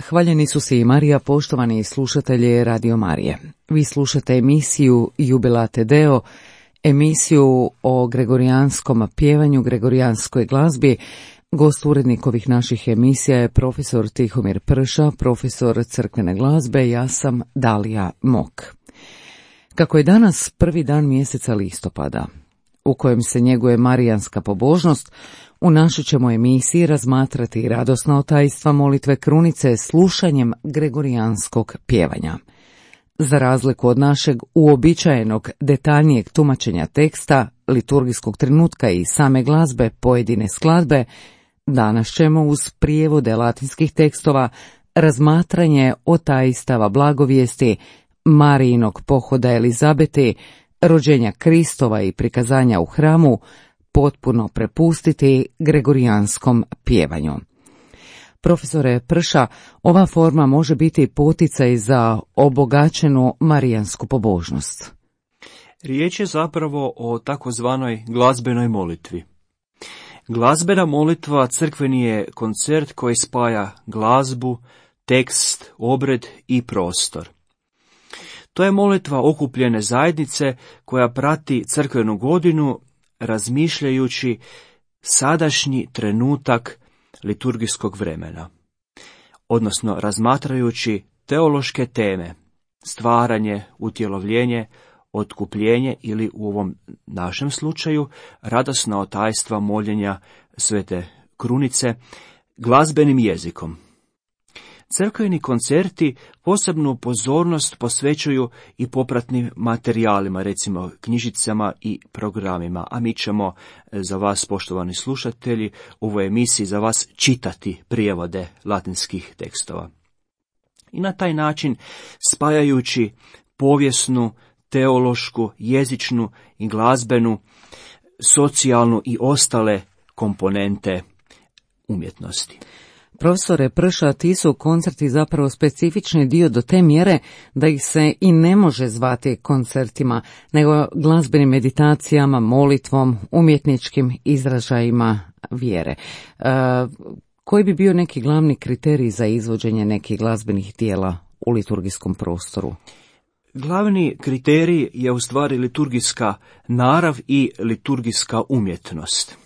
Hvaljeni su se i Marija, poštovani slušatelji Radio Marije. Vi slušate emisiju Jubilate Deo, emisiju o gregorijanskom pjevanju, gregorijanskoj glazbi. Gost urednik ovih naših emisija je profesor Tihomir Prša, profesor crkvene glazbe. Ja sam Dalija Mok. Kako je danas prvi dan mjeseca listopada, u kojem se njeguje marijanska pobožnost, u našoj ćemo emisiji razmatrati radosna otajstva molitve krunice slušanjem gregorijanskog pjevanja. Za razliku od našeg uobičajenog detaljnijeg tumačenja teksta, liturgijskog trenutka i same glazbe pojedine skladbe, danas ćemo uz prijevode latinskih tekstova, razmatranje otajstava blagovijesti, Marijinog pohoda Elizabeti, rođenja Kristova i prikazanja u hramu potpuno prepustiti gregorijanskom pjevanju. Profesore Prša, ova forma može biti poticaj za obogaćenu marijansku pobožnost. Riječ je zapravo o takozvanoj glazbenoj molitvi. Glazbena molitva crkveni je koncert koji spaja glazbu, tekst, obred i prostor. To je molitva okupljene zajednice koja prati crkvenu godinu razmišljajući sadašnji trenutak liturgijskog vremena, odnosno razmatrajući teološke teme, stvaranje, utjelovljenje, otkupljenje ili u ovom našem slučaju radosna otajstva moljenja Svete Krunice glazbenim jezikom. Crkveni koncerti posebnu pozornost posvećuju i popratnim materijalima, recimo knjižicama i programima, a mi ćemo za vas, poštovani slušatelji, u ovoj emisiji za vas čitati prijevode latinskih tekstova. I na taj način, spajajući povijesnu, teološku, jezičnu i glazbenu, socijalnu i ostale komponente umjetnosti. Profesore Prša, ti su koncerti zapravo specifični dio do te mjere da ih se i ne može zvati koncertima, nego glazbenim meditacijama, molitvom, umjetničkim izražajima vjere. Koji bi bio neki glavni kriterij za izvođenje nekih glazbenih dijela u liturgijskom prostoru? Glavni kriterij je u stvari liturgijska narav i liturgijska umjetnost.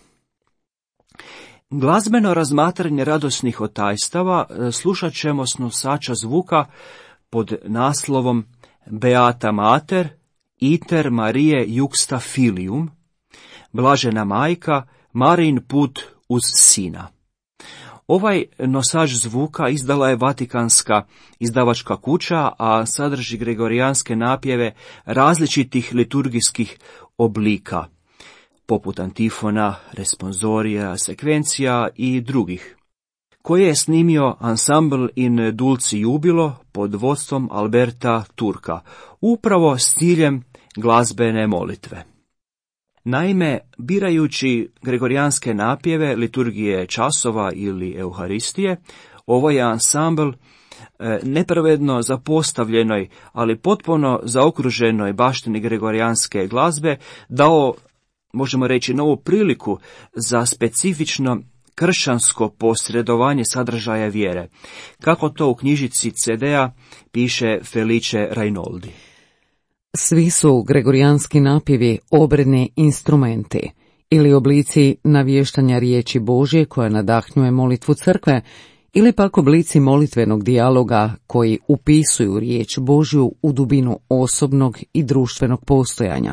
Glazbeno razmatranje radosnih otajstava slušat ćemo s nosača zvuka pod naslovom Beata Mater, iter Marije juxta filium, Blažena majka, Marijin put uz sina. Ovaj nosač zvuka izdala je Vatikanska izdavačka kuća, a sadrži gregorijanske napjeve različitih liturgijskih oblika, poput antifona, responsorija, sekvencija i drugih, koje je snimio Ensemble in Dulci Jubilo pod vodstvom Alberta Turka, upravo s ciljem glazbene molitve. Naime, birajući gregorijanske napjeve, liturgije časova ili euharistije, ovaj je ansambl nepravedno zapostavljenoj, ali potpuno zaokruženoj baštini gregorijanske glazbe dao, možemo reći, novu priliku za specifično kršćansko posredovanje sadržaja vjere, kako to u knjižici CD-a piše Felice Rainoldi. Svi su gregorijanski napjevi obredni instrumenti ili oblici navještanja riječi Božje koja nadahnjuje molitvu crkve, ili pak oblici molitvenog dijaloga koji upisuju riječ Božju u dubinu osobnog i društvenog postojanja.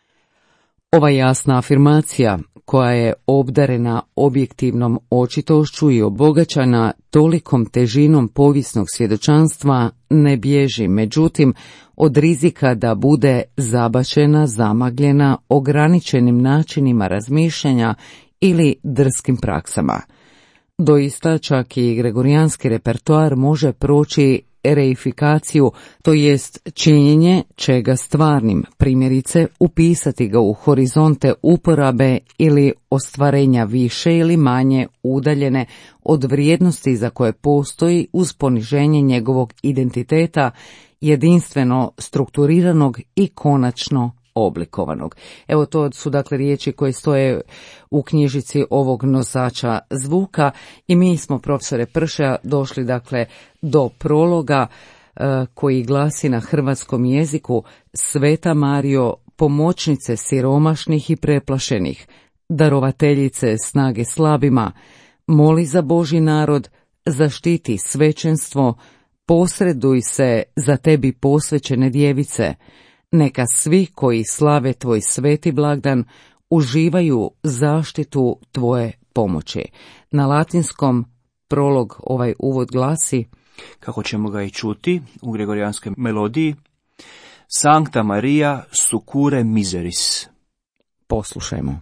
Ova jasna afirmacija, koja je obdarena objektivnom očitošću i obogaćana tolikom težinom povijesnog svjedočanstva, ne bježi, međutim, od rizika da bude zabačena, zamagljena ograničenim načinima razmišljanja ili drskim praksama. Doista, čak i gregorijanski repertoar može proći reifikaciju, to jest činjenje čega stvarnim, primjerice upisati ga u horizonte uporabe ili ostvarenja više ili manje udaljene od vrijednosti za koje postoji uz poniženje njegovog identiteta, jedinstveno strukturiranog i konačno oblikovanog. Evo, to su dakle riječi koje stoje u knjižici ovog nosača zvuka i mi smo, profesore Prša, došli dakle do prologa koji glasi na hrvatskom jeziku: Sveta Marijo, pomoćnice siromašnih i preplašenih, darovateljice snage slabima, moli za Božji narod, zaštiti svećenstvo, posreduj se za tebi posvećene djevice, neka svi koji slave tvoj sveti blagdan uživaju zaštitu tvoje pomoći. Na latinskom prolog, ovaj uvod glasi, kako ćemo ga i čuti u gregorijanskoj melodiji: Sancta Maria succure miseris. Poslušajmo.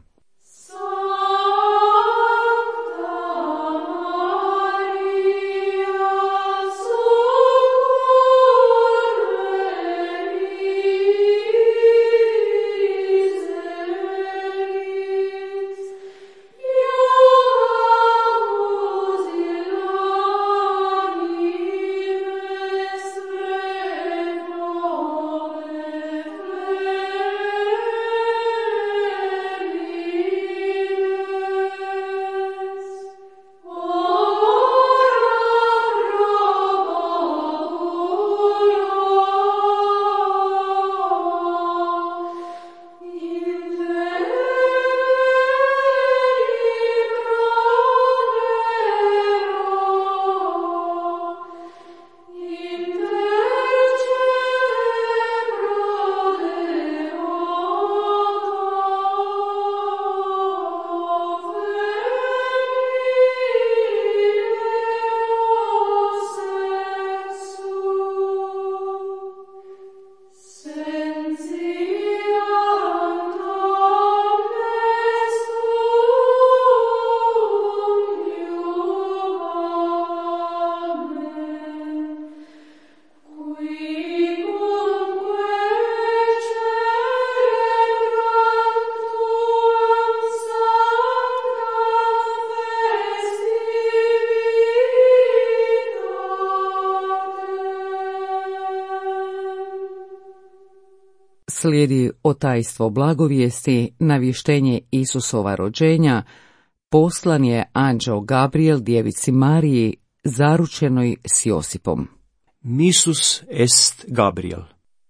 Slijedi otajstvo blagovijesti, navještenje Isusova rođenja. Poslan je anđeo Gabriel djevici Mariji, zaručenoj s Josipom. Missus est Gabriel.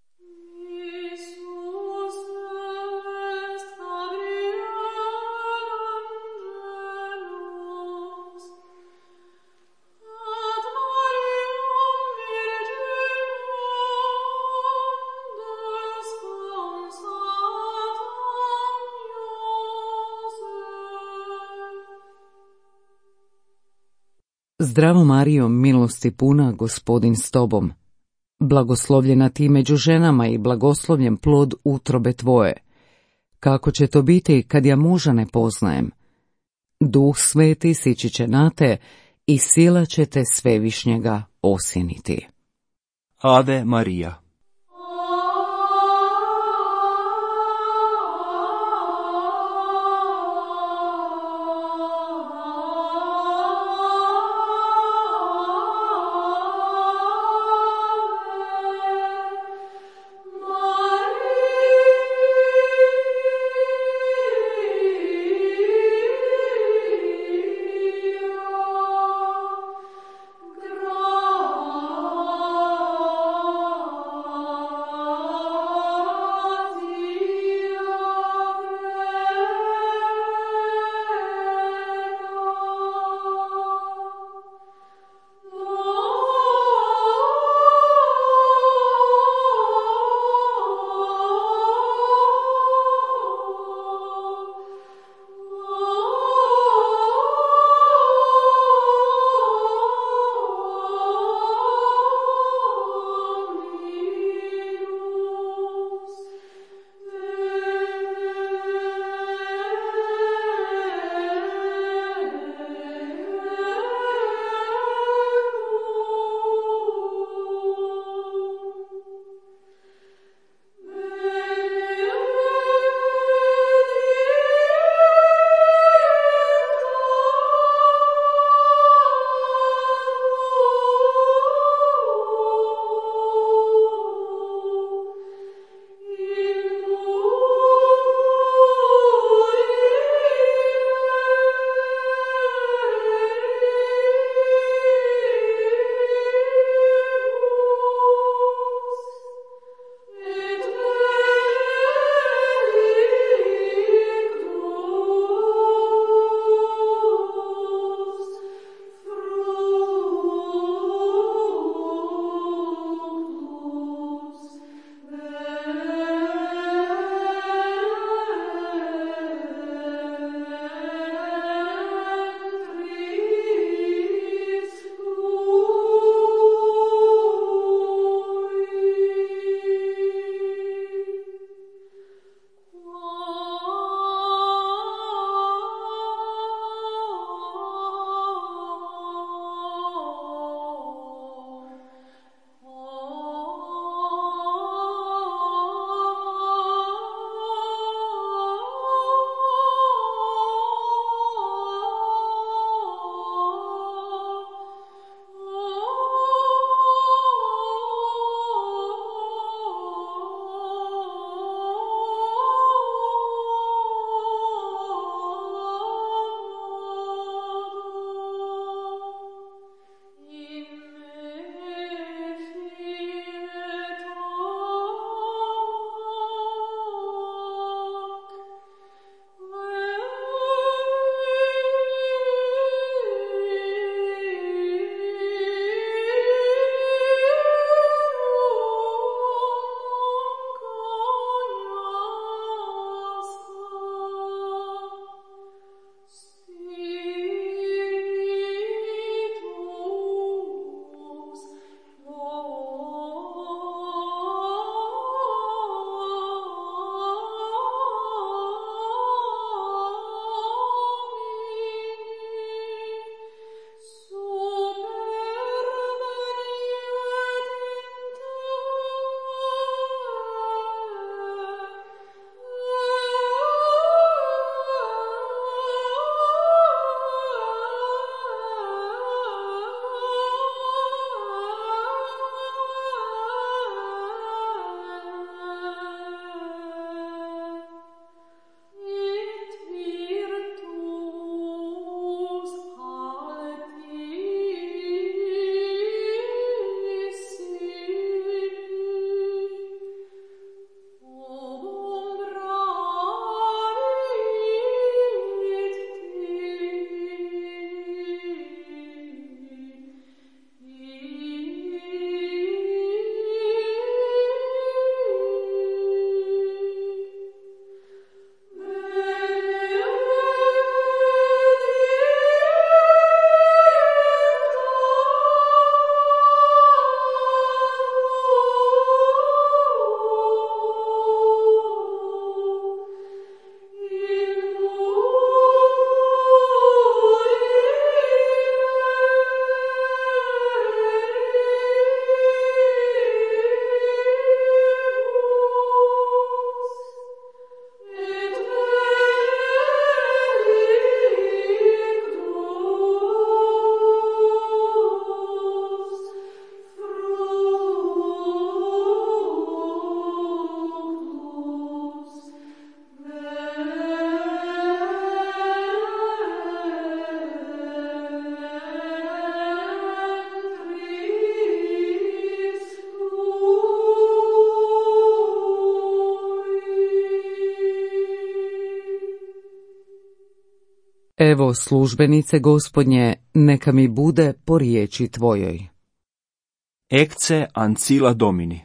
Zdravo Marijo, milosti puna, Gospodin s tobom. Blagoslovljena ti među ženama i blagoslovljen plod utrobe tvoje. Kako će to biti kad ja muža ne poznajem? Duh sveti sići će na te i sila će te svevišnjega osjeniti. Ave Maria. Evo službenice Gospodnje, neka mi bude po riječi tvojoj. Ecce ancilla Domini.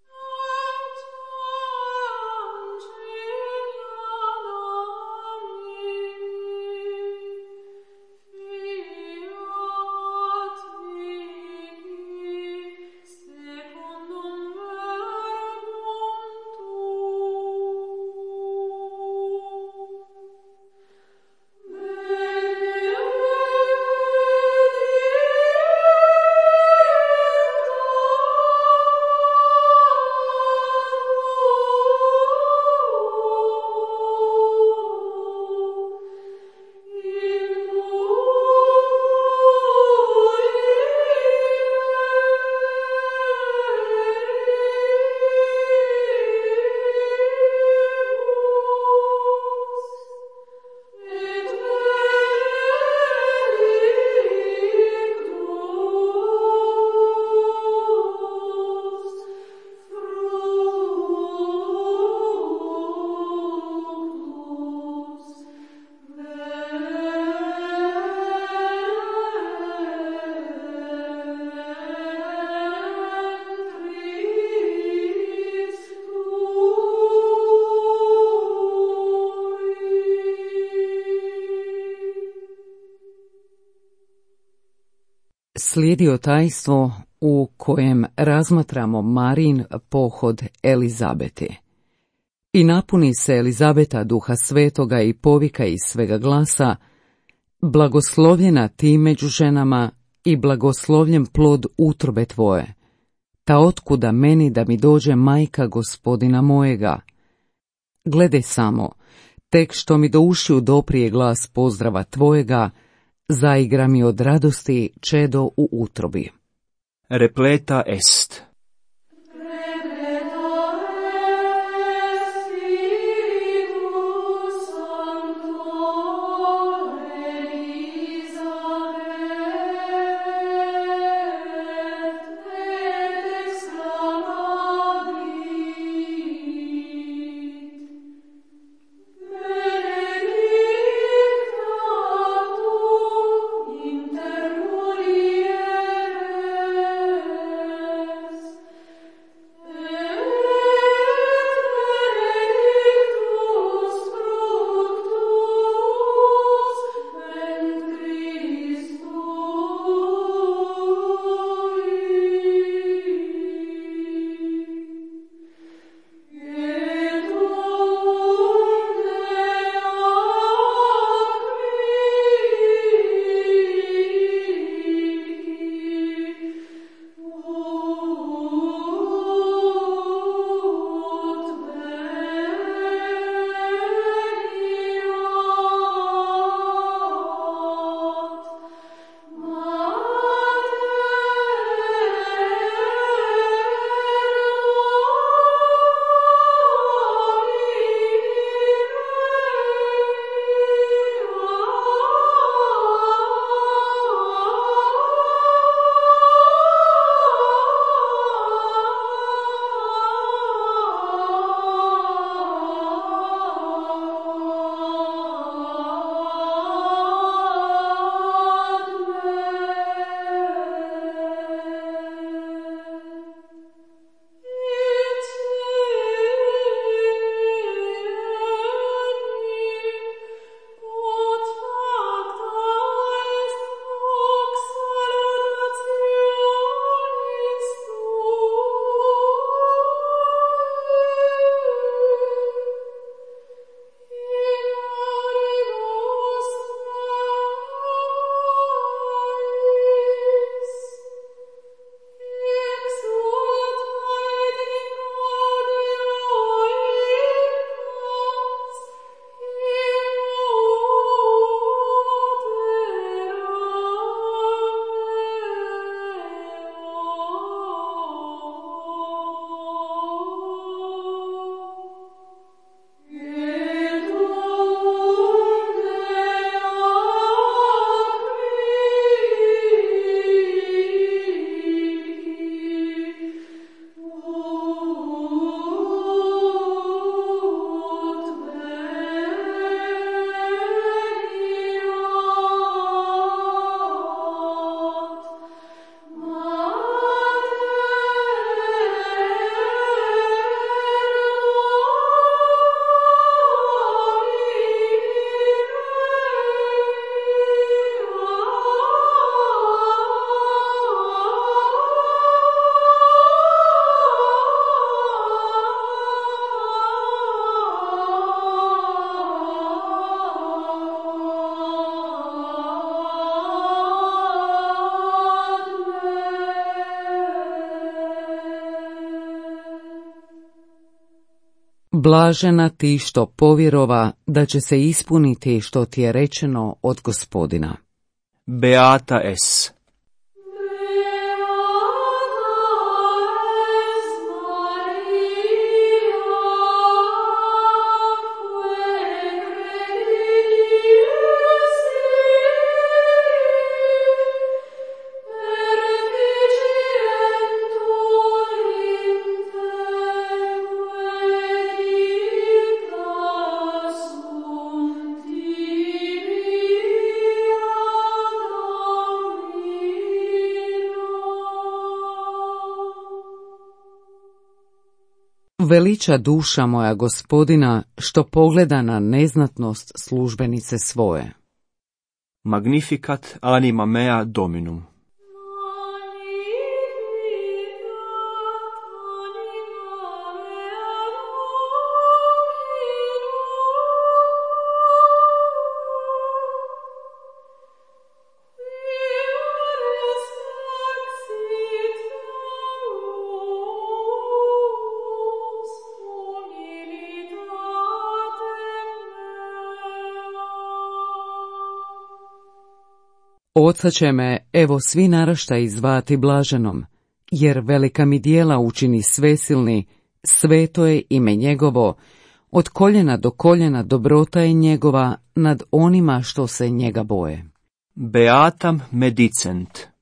Slijedi tajstvo u kojem razmatramo Marijin pohod Elizabeti. I napuni se Elizabeta duha svetoga i povika iz svega glasa: blagoslovljena ti među ženama i blagoslovljen plod utrobe tvoje. Ta otkuda meni da mi dođe majka Gospodina mojega? Gledaj samo, tek što mi do ušiju doprije glas pozdrava tvojega, zaigra mi od radosti čedo u utrobi. Repleta est. Blažena ti što povjerova da će se ispuniti što ti je rečeno od Gospodina. Beata es. Veliča duša moja Gospodina, što pogleda na neznatnost službenice svoje. Magnificat anima mea Dominum. Oca će me, evo, svi naraštaji zvati blaženom, jer velika mi djela učini svesilni, sveto je ime njegovo, od koljena do koljena dobrota je njegova nad onima što se njega boje. Beatam medicent.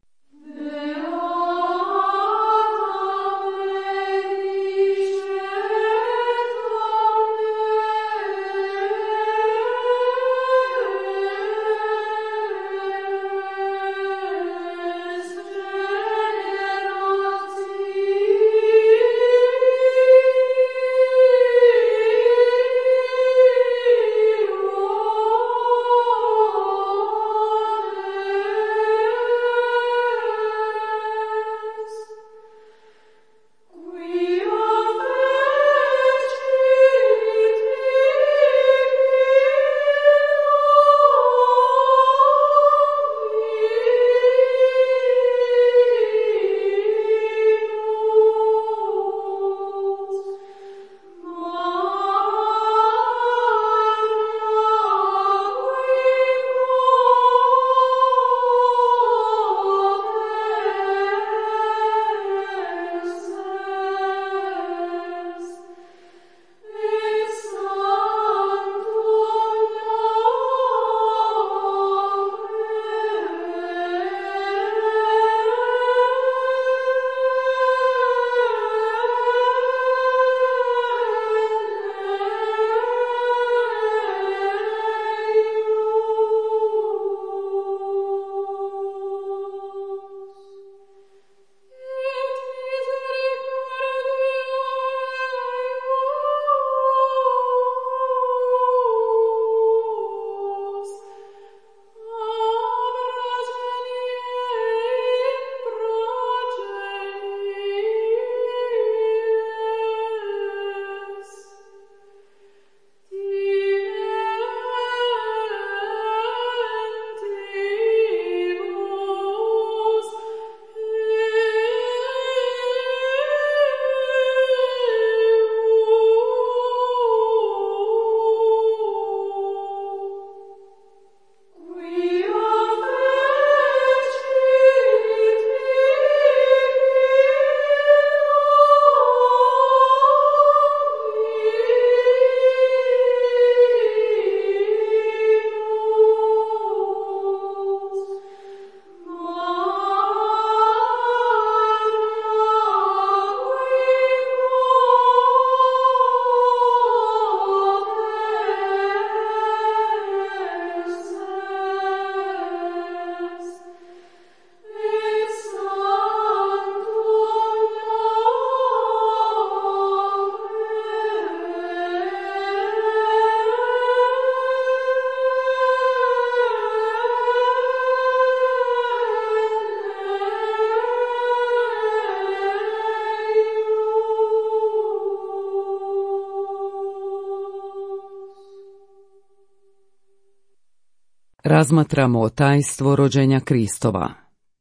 Razmatramo tajstvo rođenja Kristova.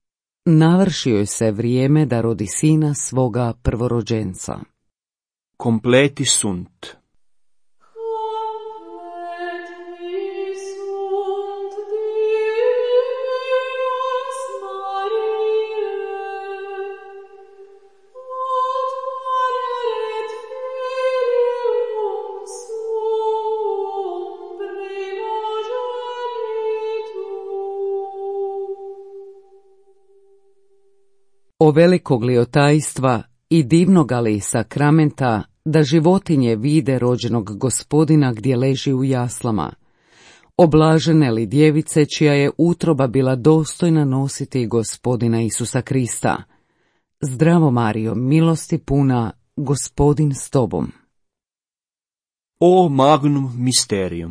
Navršio je se vrijeme da rodi sina svoga prvorođenca. Completi sunt. O velikog li otajstva i divnoga li sakramenta da životinje vide rođenog Gospodina gdje leži u jaslama. Oblažene li djevice čija je utroba bila dostojna nositi Gospodina Isusa Krista. Zdravo Marijo, milosti puna, Gospodin s tobom. O magnum mysterium.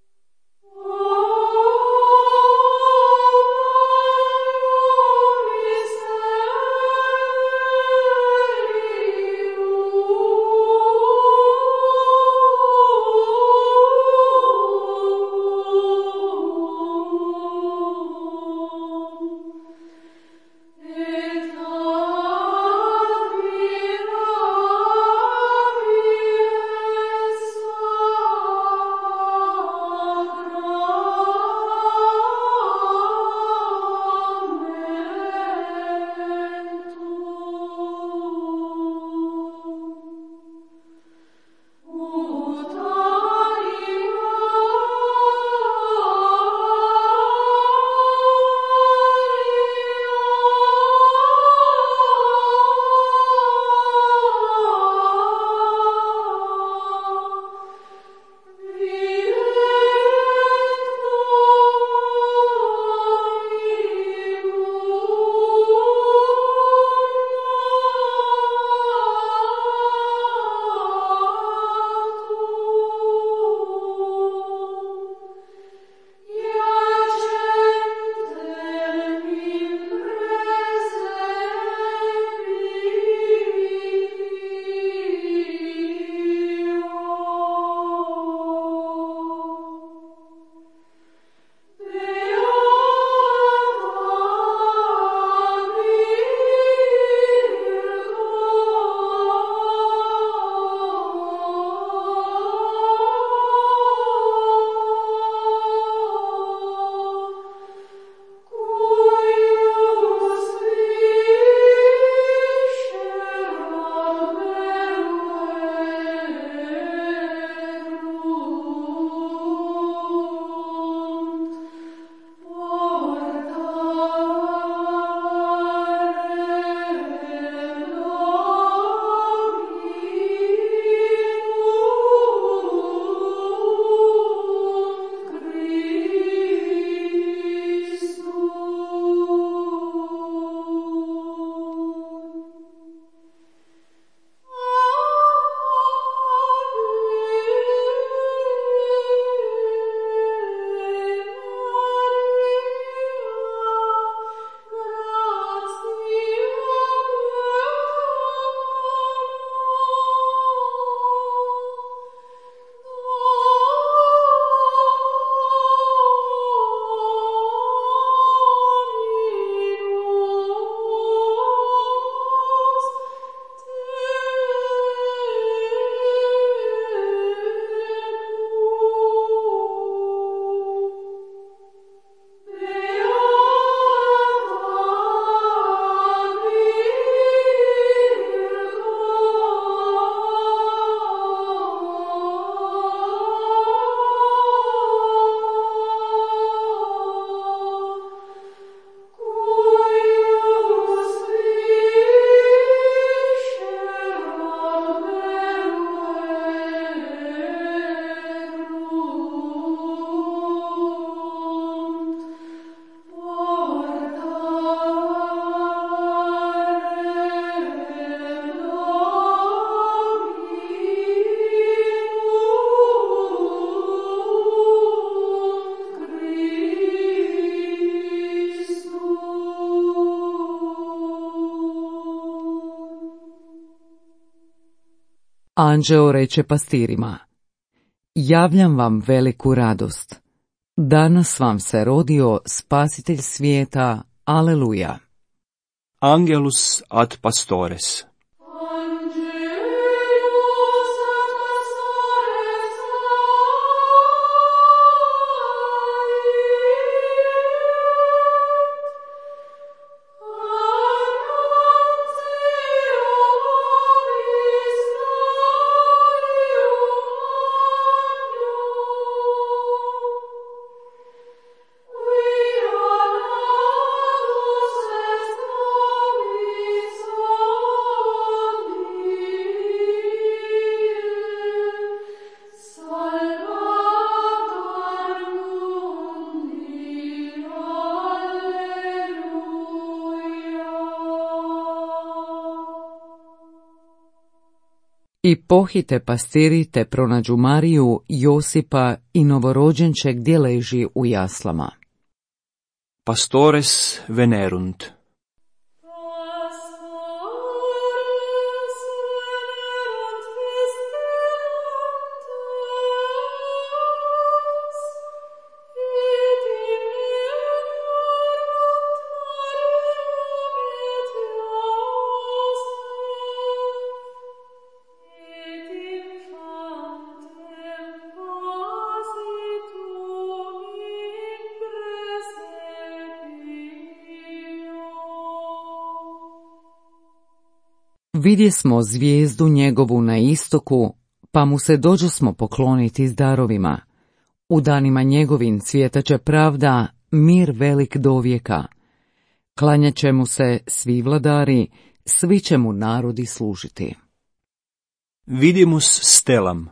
Anđeo reče pastirima: Javljam vam veliku radost. Danas vam se rodio spasitelj svijeta. Aleluja. Angelus ad pastores. I pohite pastiri te pronađu Mariju, Josipa i novorođenče gdje leži u jaslama. Pastores venerunt. Vidjesmo zvijezdu njegovu na istoku, pa mu se dođosmo pokloniti s darovima. U danima njegovim cvjetaće pravda, mir velik do vijeka. Klanjat će mu se svi vladari, svi će mu narodi služiti. Vidimus stelam.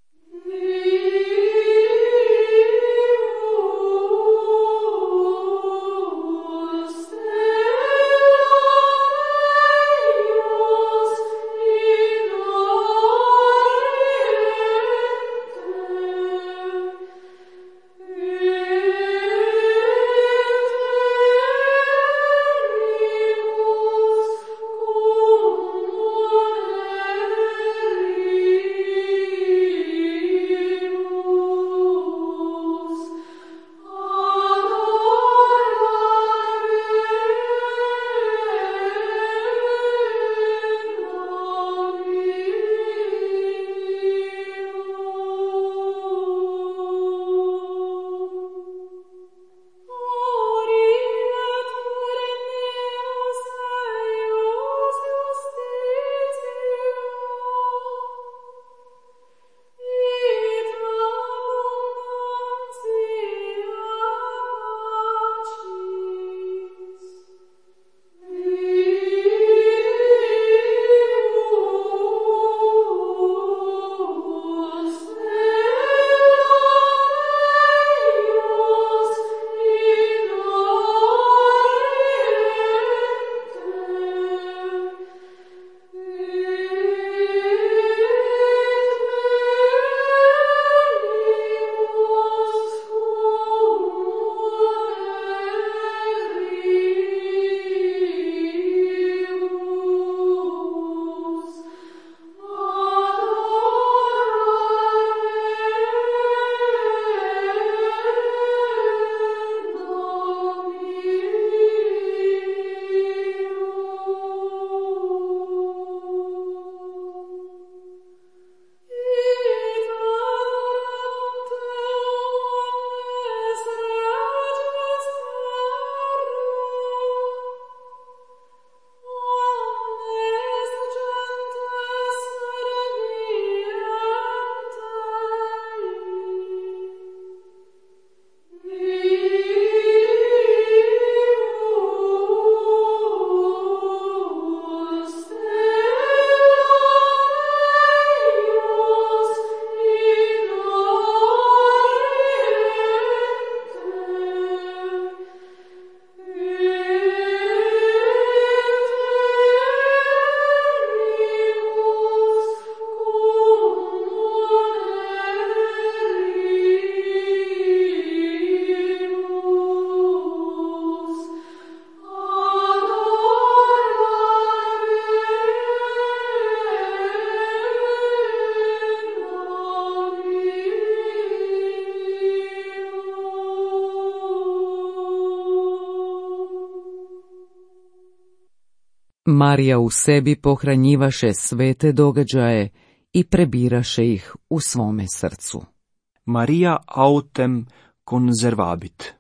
Marija u sebi pohranjivaše sve te događaje i prebiraše ih u svome srcu. Maria autem conservabit.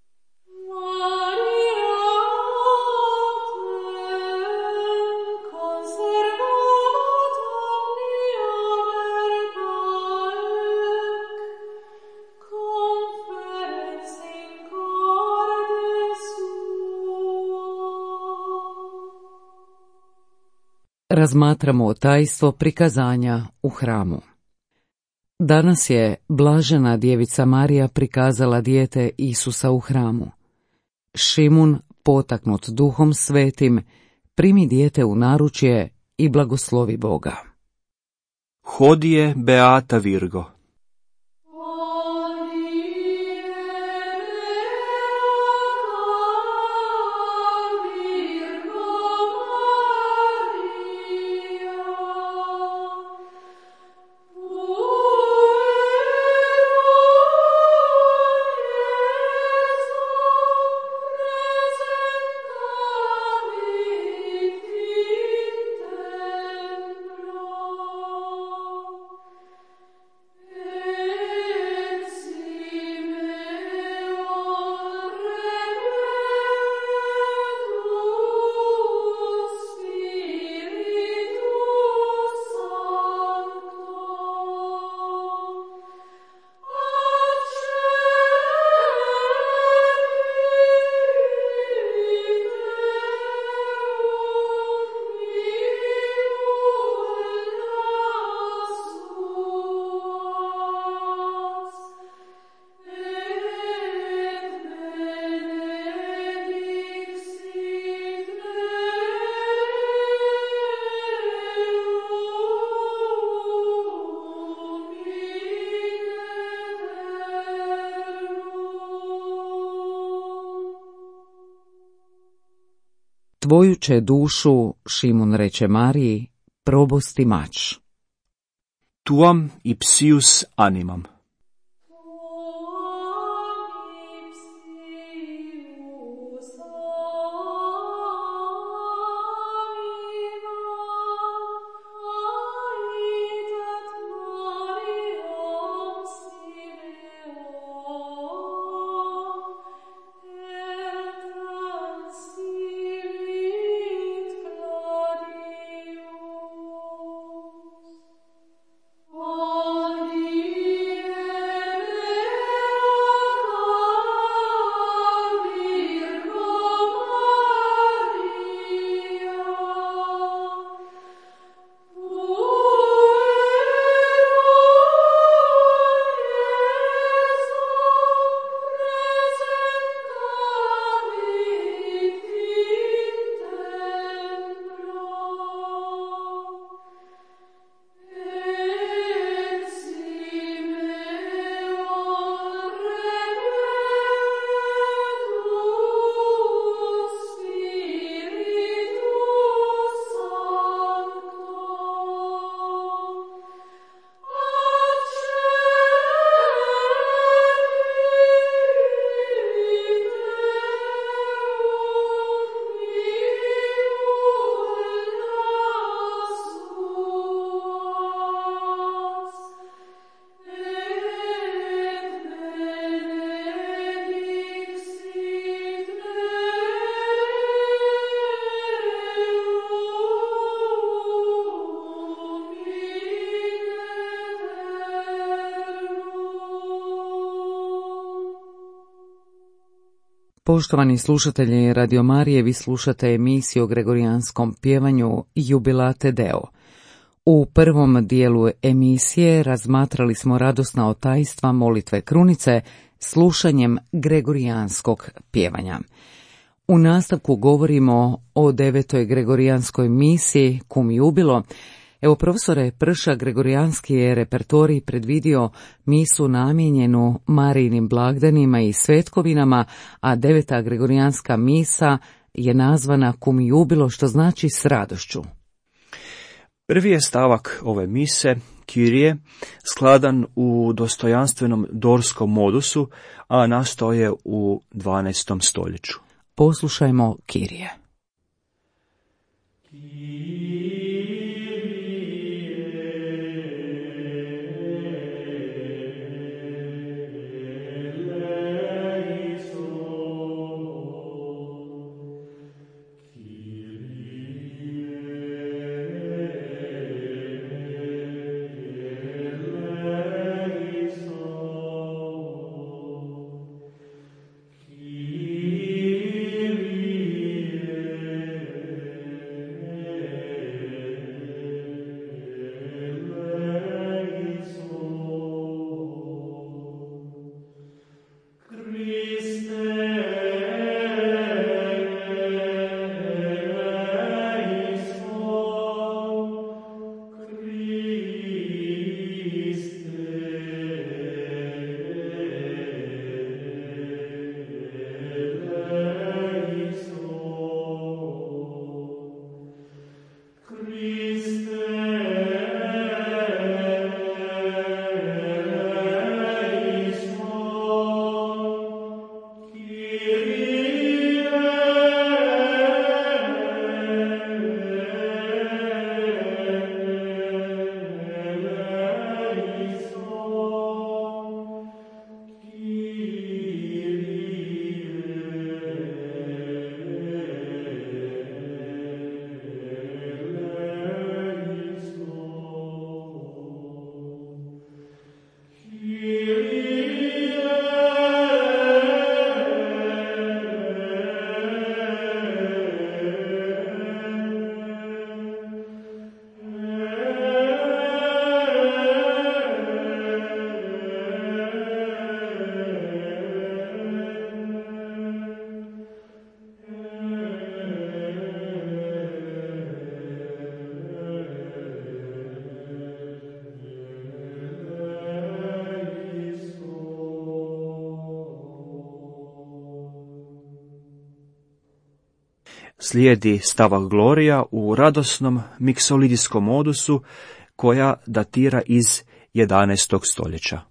Razmatramo tajstvo prikazanja u hramu. Danas je blažena djevica Marija prikazala dijete Isusa u hramu. Šimun, potaknut Duhom Svetim, primi dijete u naručje i blagoslovi Boga. Hodie beata Virgo. Tvoju će dušu, Šimun reče Mariji, probosti mač. Tuam ipsius animam. Poštovani slušatelji Radio Marije, vi slušate emisiju o gregorijanskom pjevanju Jubilate Deo. U prvom dijelu emisije razmatrali smo radosna otajstva molitve krunice slušanjem gregorijanskog pjevanja. U nastavku govorimo o 9. gregorijanskoj misiji Cum Jubilo. Evo, profesore Prša, gregorijanski je repertorij predvidio misu namijenjenu Marijinim blagdanima i svetkovinama, a 9. gregorijanska misa je nazvana Cum Jubilo, što znači s radošću. Prvi je stavak ove mise, Kirije, skladan u dostojanstvenom dorskom modusu, a nastao je u 12. stoljeću. Poslušajmo Kirije. Kyrie Slijedi stavak Glorija u radosnom miksolidijskom modusu koja datira iz 11. stoljeća.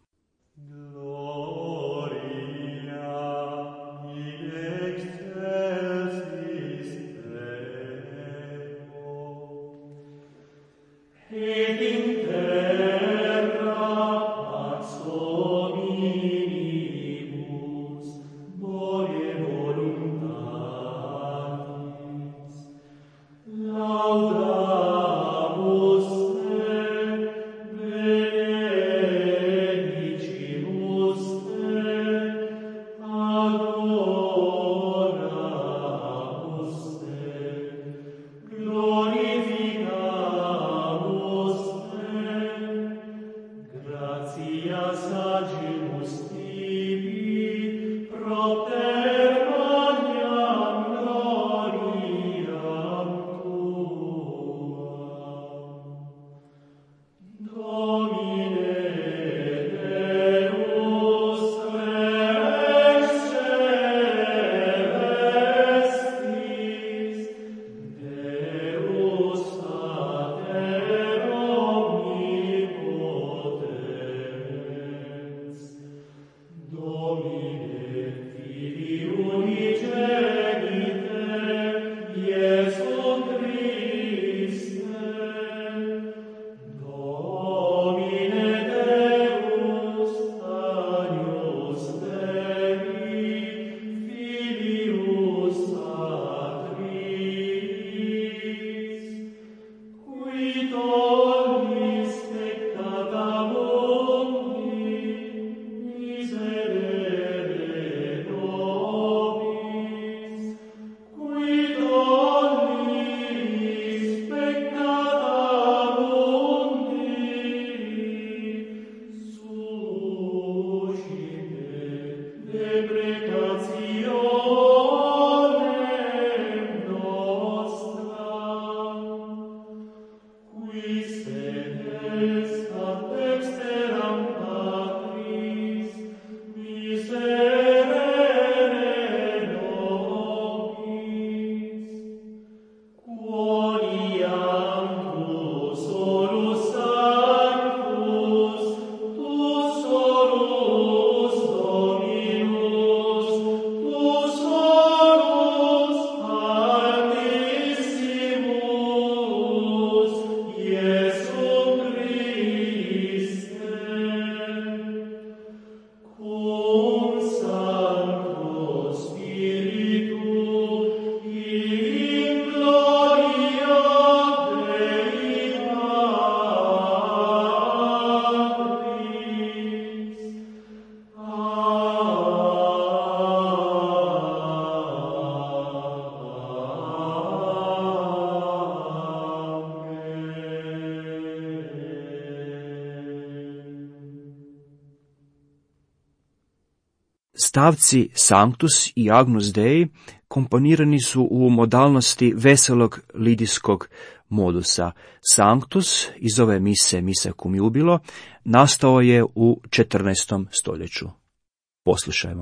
Stavci Sanctus i Agnus Dei komponirani su u modalnosti veselog lidijskog modusa. Sanctus iz ove mise, Missa cum jubilo, nastao je u 14. stoljeću. Poslušajmo.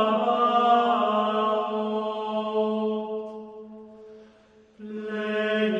Plenius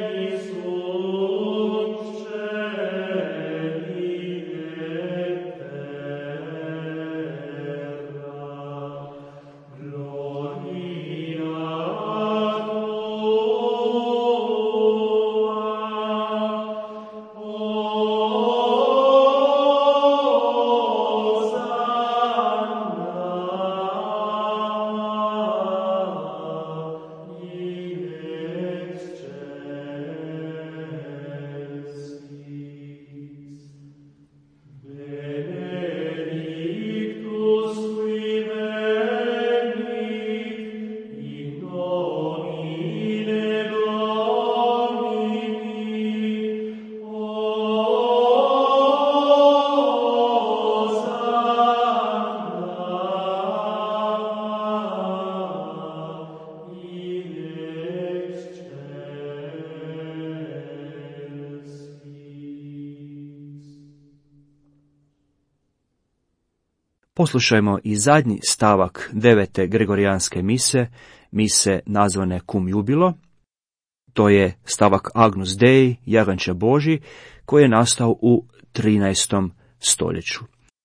Poslušajmo i zadnji stavak 9. gregorijanske mise nazvane Cum Jubilo. To je stavak Agnus Dei, Jaganče Božji, koji je nastao u 13. stoljeću.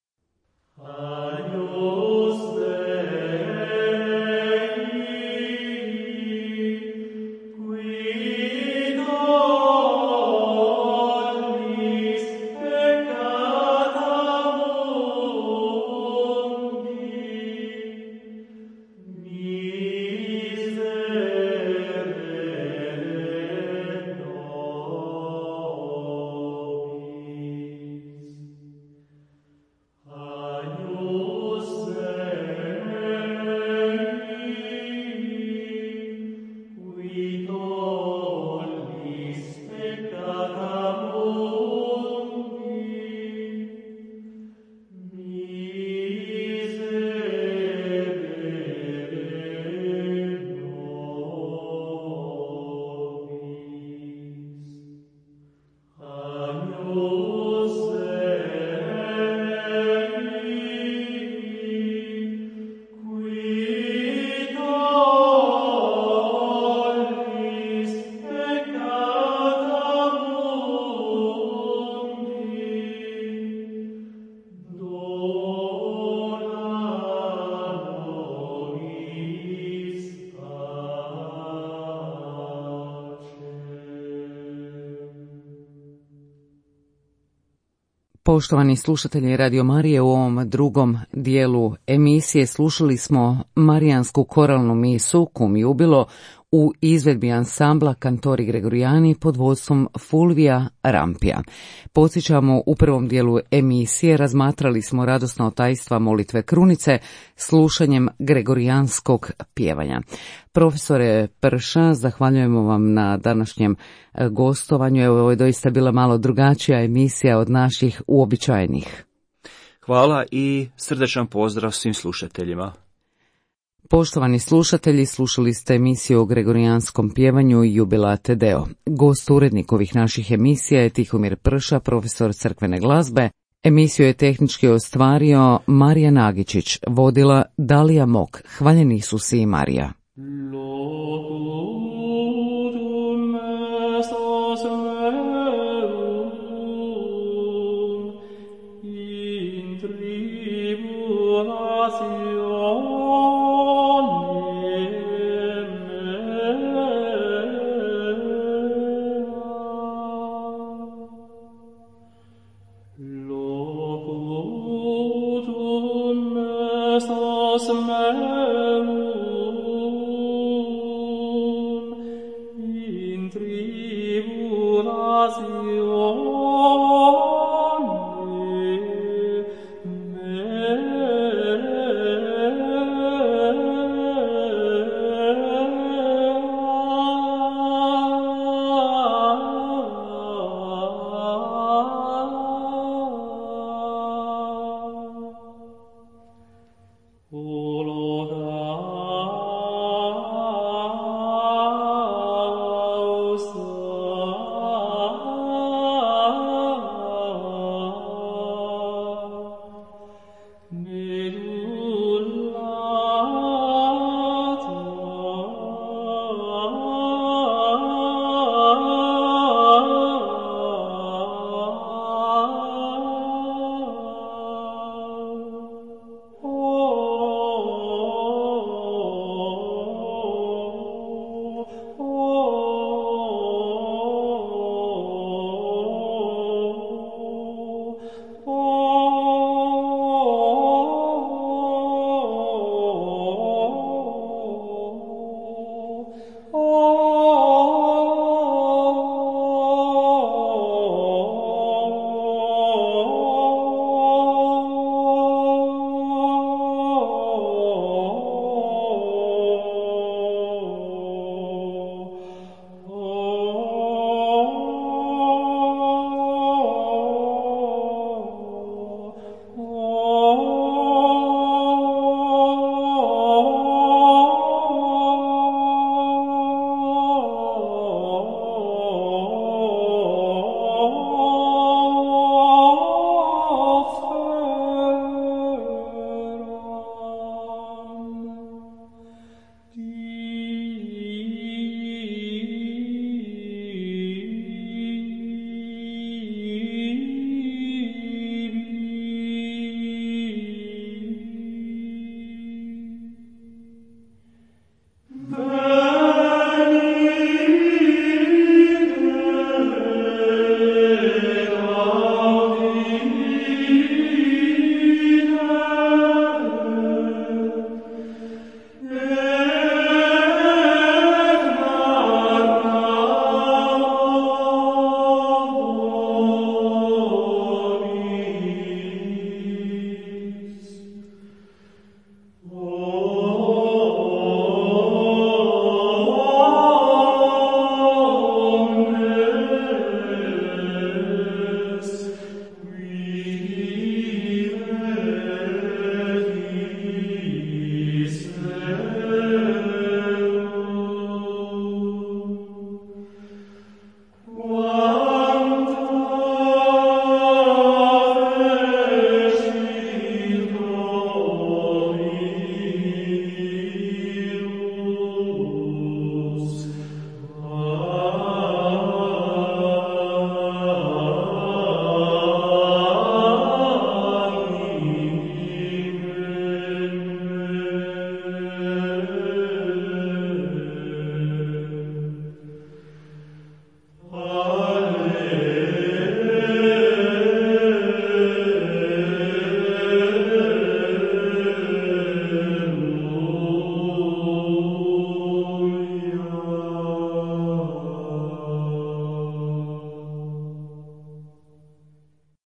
Poštovani slušatelji Radio Marije, u ovom drugom dijelu emisije slušali smo marijansku koralnu misu Cum Jubilo u izvedbi ansambla Cantori Gregorijani pod vodstvom Fulvija Rampija. Podsjećamo, u prvom dijelu emisije razmatrali smo radosna tajstva molitve krunice slušanjem gregorijanskog pjevanja. Profesore Prša, zahvaljujemo vam na današnjem gostovanju. Evo, ovo je doista bila malo drugačija emisija od naših uobičajenih. Hvala i srdečan pozdrav svim slušateljima. Poštovani slušatelji, slušali ste emisiju o gregorijanskom pjevanju Jubilate Deo. Gost urednik ovih naših emisija je Tihomir Prša, profesor crkvene glazbe. Emisiju je tehnički ostvario Marija Nagičić, vodila Dalija Mok. Hvaljeni Isus i Marija. In tribulationis